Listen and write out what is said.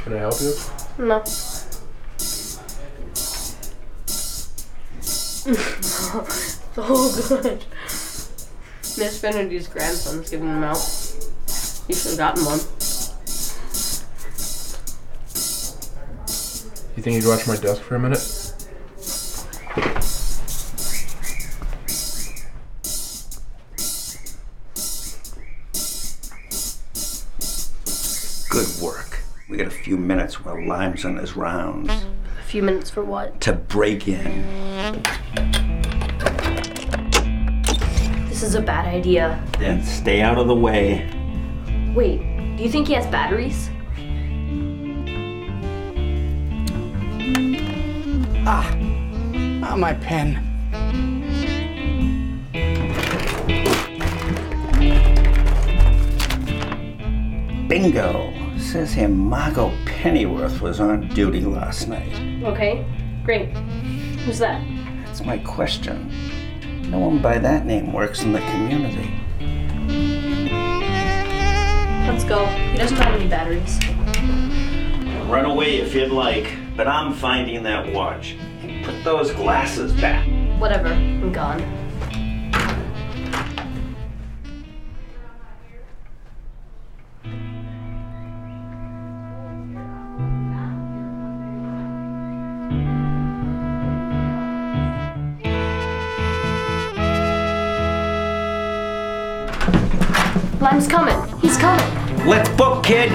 Can I help you? No. So good. Miss Finnerty's grandson's giving them out. You should have gotten one. You think you'd watch my desk for a minute? Good work. We got a few minutes while Lime's on his rounds. A few minutes for what? To break in. This is a bad idea. Then stay out of the way. Wait, do you think he has batteries? My pen. Bingo! Says here Margot Pennyworth was on duty last night. Okay, great. Who's that? That's my question. No one by that name works in the community. Let's go. He doesn't have any batteries. Run away if you'd like, but I'm finding that watch. And put those glasses back. Whatever, I'm gone. Lime's coming. He's coming. Let's book, kid!